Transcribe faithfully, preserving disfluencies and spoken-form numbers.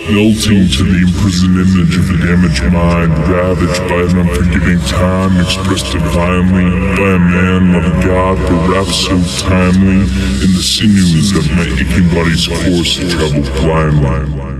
melting to the imprisoned image of a damaged mind, ravaged by an unforgiving time, expressed divinely by a man, not a god, but wrath so timely in the sinews of my aching body's course travel blindly.